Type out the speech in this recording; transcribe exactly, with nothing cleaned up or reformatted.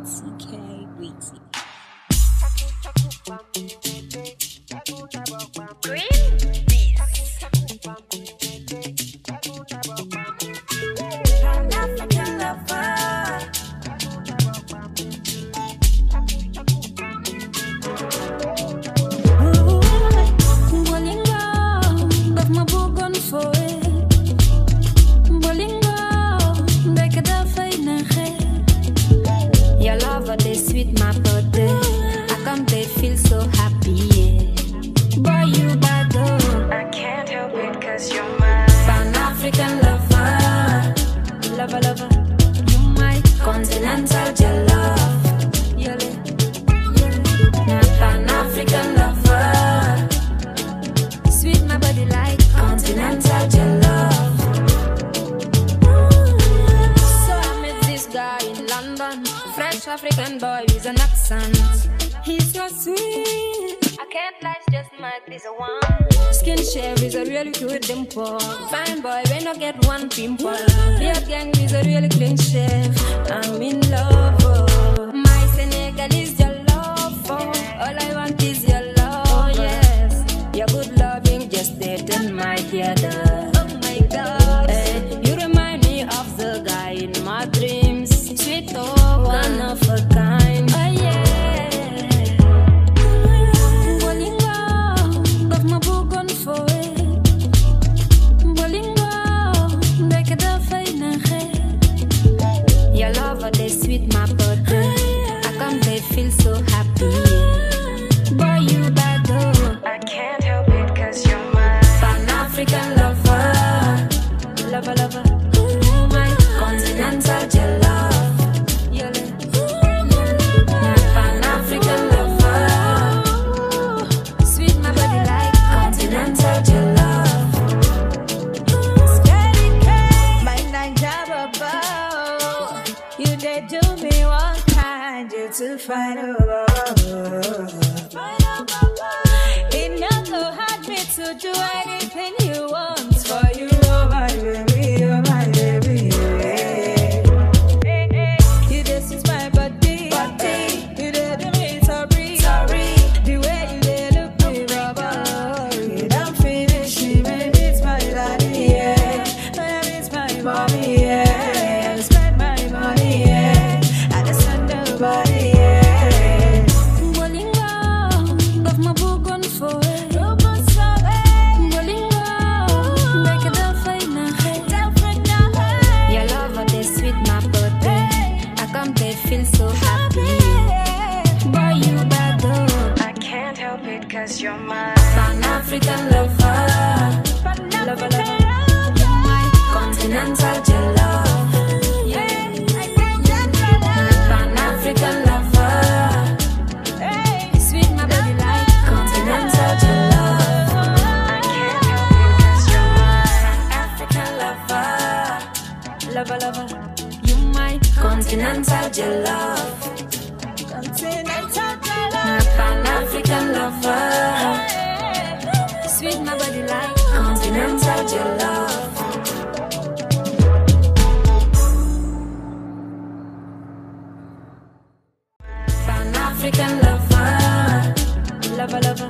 C K Weezy. Green Beast. Pan-African lover. Bolingo, got my book on for it. Bolingo, break it up for your love, they sweet my birthday. I come, they feel so happy, yeah. Boy, you bad, oh. I can't help it, cause you're my Pan-African lover. Lover, lover. You my continental love. Yole, yole. My Pan-African lover. Sweet my body like continental love. So I met this guy in London. Fresh African boy with an accent. He's so sweet. I can't lie, it's just my piece of one. Skin shave is a really good dimple. Fine boy, we no get one pimple. Beard gang is a really clean shave. I'm in love, oh. My Senegalese your love, oh. All I want is your love, oh yes. Your good loving just dead in my head. Oh my God, hey, you remind me of the guy in my dreams. Sweet, oh, one of a kind. Oh yeah. Bolingo, got my book on for it. Bolingo, break it up for your love, they sweet my birthday. I come, they feel so happy. Boy, you bad, oh. I can't help it, cause you're my Pan-African lover. Lover, lover. My continental love. Yole. My Pan-African lover. Sweet my body like continental love. Scary K, my Naija baba. You did do me one kind, you to find a it not so hard me to do anything you want for you, oh my baby, oh my baby. You this is my body, body. You did do me sorry, sorry. The way you did look me, rubber. You don't finish me, baby, it's my daddy, yeah. Baby, it's my mommy, yeah. I spend my money, yeah. I just spend nobody, yeah. Bolingo, got my book on for it. Bolingo, break it up for your love, they sweet my birthday. I come, they feel so happy. Boy, you bad, oh. I can't help it, cause you're my Pan-African lover. Lover, lover. You my continental love. Yeah. Pan-African lover. Sweet my body like continental love. I can't help it, cause you're my African lover. Lover, lover. You my continental love. Continental My Pan-African lover. Sweet my body like continental love. Pan-African lover. Lover, lover.